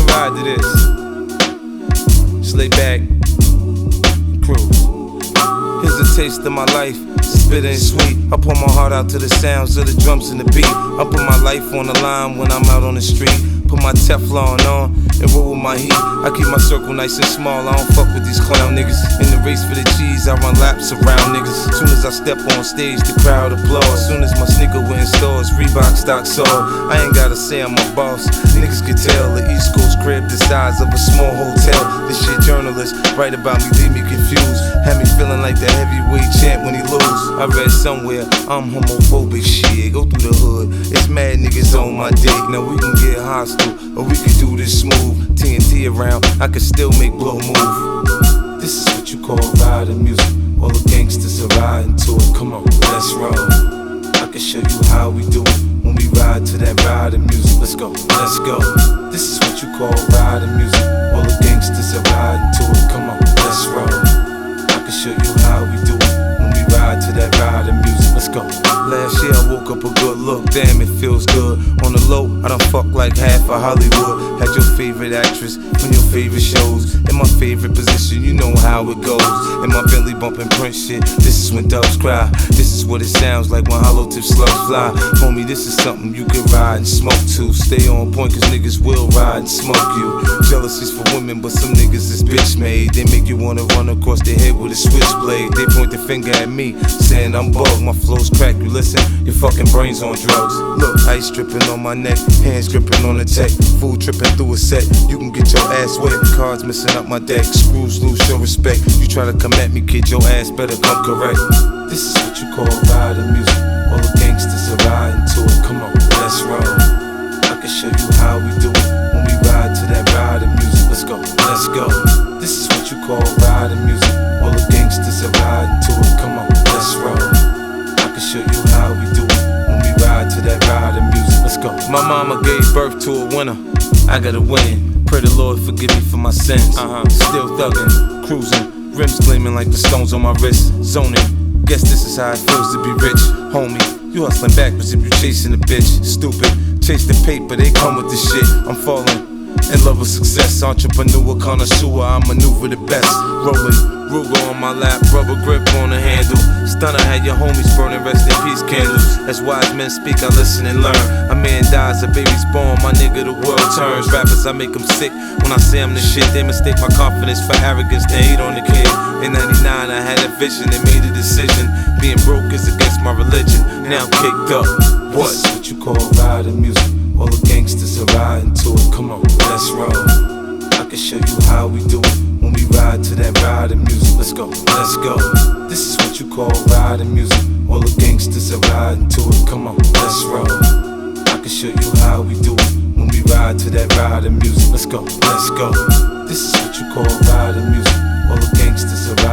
ride to this. Just lay back, cruise. Here's a taste of my life, bitter and sweet. I pour my heart out to the sounds of the drums and the beat. I put my life on the line when I'm out on the street. Put my Teflon on and roll with my heat. I keep my circle nice and small, I don't fuck with these clown niggas. In the race for the cheese, I run laps around niggas. As soon as I step on stage, the crowd applauds. As soon as my sneaker went in stores, Reebok stock sold. I ain't gotta say I'm a boss, niggas can tell. The East Coast crib the size of a small hotel. This shit journalists write about me, leave me confused. Had me feeling like the heavyweight champ when he lose. I read somewhere, I'm homophobic, shit. Go through the hood, it's mad niggas on my dick. Now we can get hostile, or we can do this smooth. TNT around, I can still make blow move. This is what you call riding music. All the gangsters are riding to it. Come on, let's roll. I can show you how we do it when we ride to that riding music. Let's go, let's go. This is what you call riding music. All the gangsters are riding to it. Come on, let's roll. I can show you how we do it when we ride to that riding music. Let's go. Last year I woke up a good look, damn it feels good. On the low, I done fucked like half of Hollywood. Had your favorite actress on your favorite shows. In my favorite position, you know how it goes. In my Bentley bumping Prince shit, this is when doves cry. This is what it sounds like when hollow tip slugs fly. Homie, this is something you can ride and smoke to. Stay on point cause niggas will ride and smoke you. Jealousy's for women, but some niggas is bitch made. They make you wanna run across their head with a switchblade. They point the finger at me, saying I'm bugged. My flow's crack, you listen, your fucking brain's on drugs. Look, ice dripping on my neck, hands gripping on the tech. Food tripping through a set, you can get your ass wet. Cards missing up my deck, screws loose, show respect. You try to come at me, kid, your ass better come correct. This is what you call riding music. All the gangsters are riding to it. Come on, let's roll. I can show you how we do it when we ride to that riding music. Let's go, let's go. This is what you call riding music. All the gangsters are riding to it. Come on, let's roll. I can show you how we do it when we ride to that riding music. Let's go. My mama gave birth to a winner. I gotta win. Pray the Lord forgive me for my sins. Still thuggin', cruising, rims gleaming like the stones on my wrist. Zoning, guess this is how it feels to be rich. Homie, you hustling backwards if you chasing a bitch. Stupid, chase the paper, they come with the shit. I'm falling in love with success. Entrepreneur, connoisseur, I maneuver the best. Rolling, Ruger on my lap, rubber grip on the handle. Stunner had your homies burning rest in peace candles. As wise men speak, I listen and learn. A man dies, a baby's born, my nigga, the world turns. Rappers, I make them sick when I say I'm the shit. They mistake my confidence for arrogance, they hate on the kid. In 99, I had a vision and made a decision. Being broke is against my religion, now I'm kicked up. What? This is what you call riding music. All the gangsters are riding to it. Come on, let's roll. I can show you how we do it when we ride to that riding music. Let's go, let's go. This is what you call riding music. All the gangsters are riding to it. Come on, let's roll. I can show you how we do it when we ride to that riding music. Let's go, let's go. This is what you call riding music. All the gangsters are